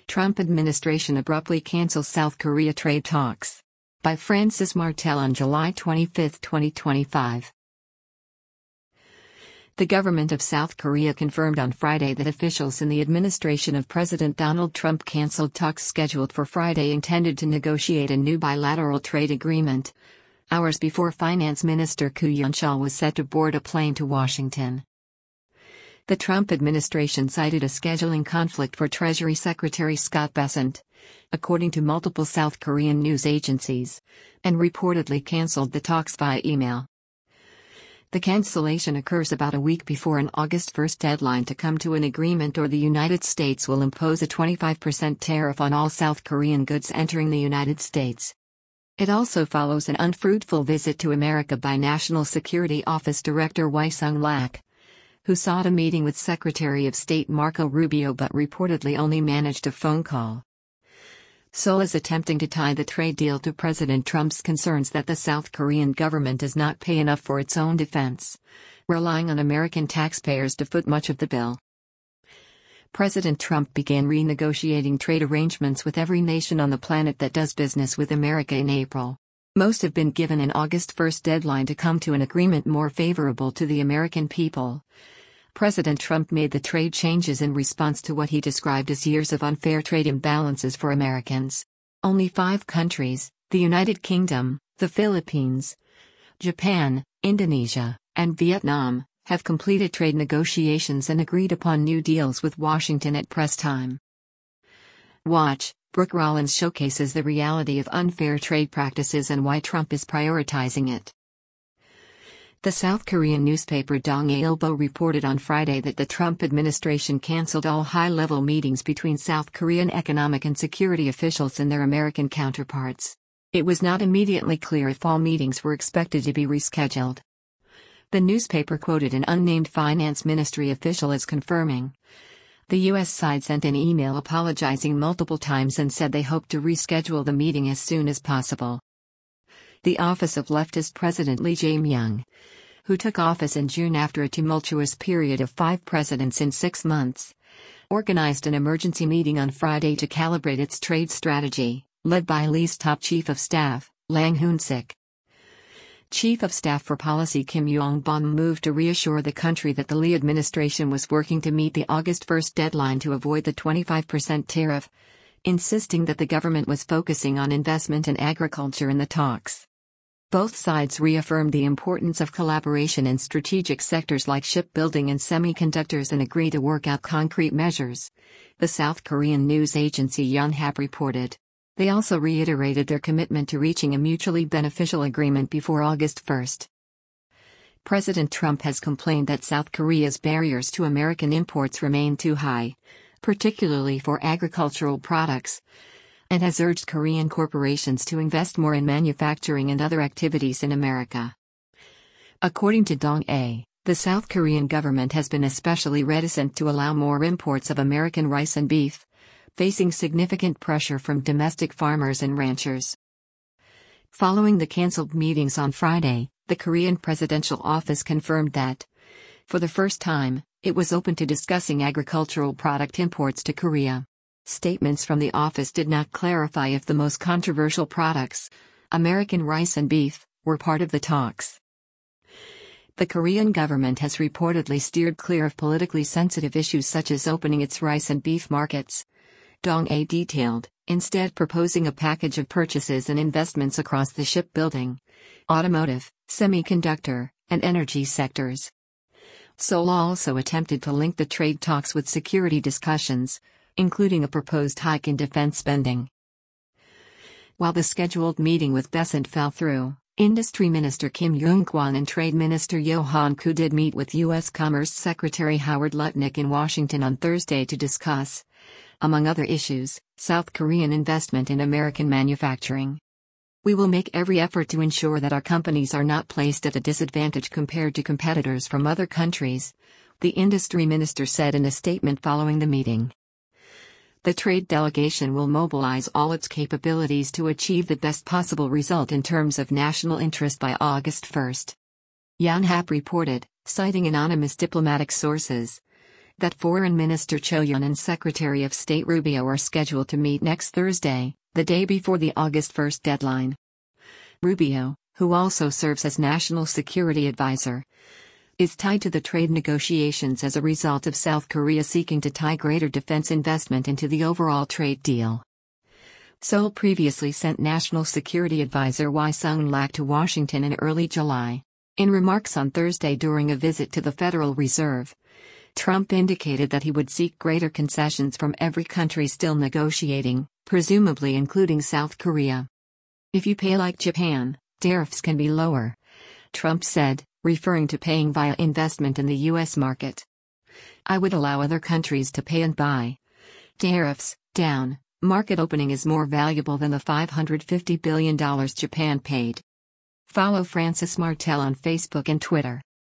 Trump administration abruptly cancels South Korea trade talks. By Francis Martel on July 25, 2025. The government of South Korea confirmed on Friday that officials in the administration of President Donald Trump canceled talks scheduled for Friday intended to negotiate a new bilateral trade agreement, hours before Finance Minister Koo Yoon-chul was set to board a plane to Washington. The Trump administration cited a scheduling conflict for Treasury Secretary Scott Bessent, according to multiple South Korean news agencies, and reportedly canceled the talks via email. The cancellation occurs about a week before an August 1 deadline to come to an agreement, or the United States will impose a 25% tariff on all South Korean goods entering the United States. It also follows an unfruitful visit to America by National Security Office Director Wai Sung-lak, who sought a meeting with Secretary of State Marco Rubio but reportedly only managed a phone call. Seoul is attempting to tie the trade deal to President Trump's concerns that the South Korean government does not pay enough for its own defense, relying on American taxpayers to foot much of the bill. President Trump began renegotiating trade arrangements with every nation on the planet that does business with America in April. Most have been given an August 1 deadline to come to an agreement more favorable to the American people. President Trump made the trade changes in response to what he described as years of unfair trade imbalances for Americans. Only 5 countries, the United Kingdom, the Philippines, Japan, Indonesia, and Vietnam, have completed trade negotiations and agreed upon new deals with Washington at press time. Watch, Brooke Rollins showcases the reality of unfair trade practices and why Trump is prioritizing it. The South Korean newspaper Donghailbo reported on Friday that the Trump administration canceled all high-level meetings between South Korean economic and security officials and their American counterparts. It was not immediately clear if all meetings were expected to be rescheduled. The newspaper quoted an unnamed finance ministry official as confirming. The U.S. side sent an email apologizing multiple times and said they hoped to reschedule the meeting as soon as possible. The office of leftist President Lee Jae-myung, who took office in June after a tumultuous period of 5 presidents in 6 months, organized an emergency meeting on Friday to calibrate its trade strategy, led by Lee's top chief of staff, Lang Hoon-sik. Chief of Staff for Policy Kim Yong-bom moved to reassure the country that the Lee administration was working to meet the August 1 deadline to avoid the 25% tariff, insisting that the government was focusing on investment and agriculture in the talks. Both sides reaffirmed the importance of collaboration in strategic sectors like shipbuilding and semiconductors and agreed to work out concrete measures, the South Korean news agency Yonhap reported. They also reiterated their commitment to reaching a mutually beneficial agreement before August 1. President Trump has complained that South Korea's barriers to American imports remain too high, particularly for agricultural products, and has urged Korean corporations to invest more in manufacturing and other activities in America. According to Dong-A, the South Korean government has been especially reticent to allow more imports of American rice and beef, facing significant pressure from domestic farmers and ranchers. Following the canceled meetings on Friday, the Korean Presidential Office confirmed that, for the first time, it was open to discussing agricultural product imports to Korea. Statements from the office did not clarify if the most controversial products, American rice and beef, were part of the talks. The Korean government has reportedly steered clear of politically sensitive issues such as opening its rice and beef markets, Dong-A detailed, instead proposing a package of purchases and investments across the shipbuilding, automotive, semiconductor, and energy sectors. Seoul also attempted to link the trade talks with security discussions, including a proposed hike in defense spending. While the scheduled meeting with Bessent fell through, Industry Minister Kim Young-kwon and Trade Minister Yo Han-koo did meet with U.S. Commerce Secretary Howard Lutnick in Washington on Thursday to discuss, among other issues, South Korean investment in American manufacturing. We will make every effort to ensure that our companies are not placed at a disadvantage compared to competitors from other countries, the industry minister said in a statement following the meeting. The trade delegation will mobilize all its capabilities to achieve the best possible result in terms of national interest by August 1. Yonhap reported, citing anonymous diplomatic sources. that Foreign Minister Cho Yun and Secretary of State Rubio are scheduled to meet next Thursday, the day before the August 1 deadline. Rubio, who also serves as National Security Advisor, is tied to the trade negotiations as a result of South Korea seeking to tie greater defense investment into the overall trade deal. Seoul previously sent National Security Advisor Wai Sung-lak to Washington in early July. In remarks on Thursday during a visit to the Federal Reserve, Trump indicated that he would seek greater concessions from every country still negotiating, presumably including South Korea. "If you pay like Japan, tariffs can be lower," Trump said, referring to paying via investment in the U.S. market. "I would allow other countries to pay and buy tariffs down. Market opening is more valuable than the $550 billion Japan paid." Follow Francis Martel on Facebook and Twitter.